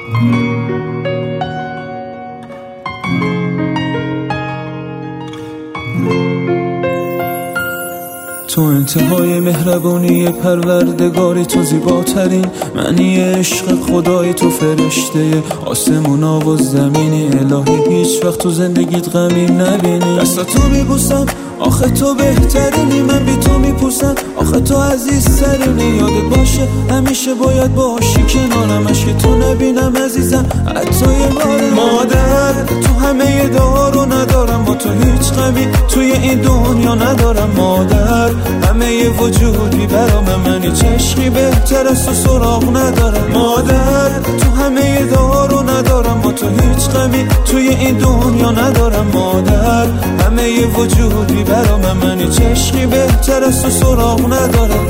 تو انتهای مهربونی پروردگاری، تو زیباترین معنی عشق خدای، تو فرشته آسمونا و زمینی. الهی هیچ وقت تو زندگیت غمی نبینی. دستاتو میبوسم آخه تو بهترینی، من بی تو میپوسم آخه تو عزیزترینی. یادت باشه همیشه باید باشی کنارم، اشک تو نبینم عزیزم حتی یه بارم. مادر تو همه دارو ندارم، با تو هیچ غمی توی این دنیا ندارم. مادر همه وجودی برام، من هیچ عشقی بهتر از تو سراغ ندارم. مادر تو همه دارو ندارم، با تو هیچ غمی توی این دنیا ندارم. مادر همه وجودی برام، من هیچ عشقی بهتر از تو سراغ ندارم.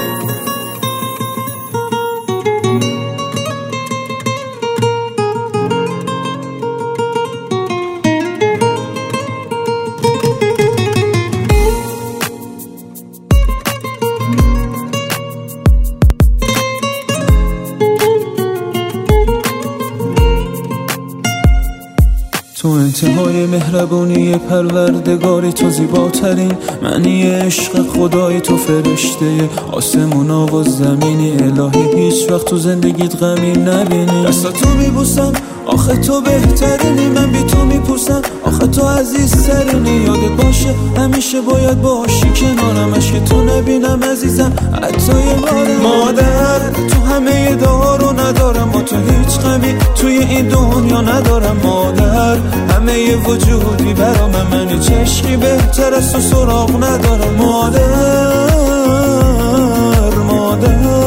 تو انتهای مهربونی پروردگاری، تو زیباترین معنی عشق خدای، تو فرشته آسمونا و زمینی. الهی هیچ وقت تو زندگیت غمی نبینی. دستاتو میبوسم آخه تو بهترینی، من بی تو میپوسم آخه تو عزیزترینی. یادت باشه همیشه باید باشی کنارم، اشک تو نبینم عزیزم حتی یه بارم. مادر تو همه دارو ندارم، با تو هیچ غمی توی این دنیا ندارم. مادر همه وجودی برام، من هیچ عشقی بهتر از تو سراغ ندارم. مادر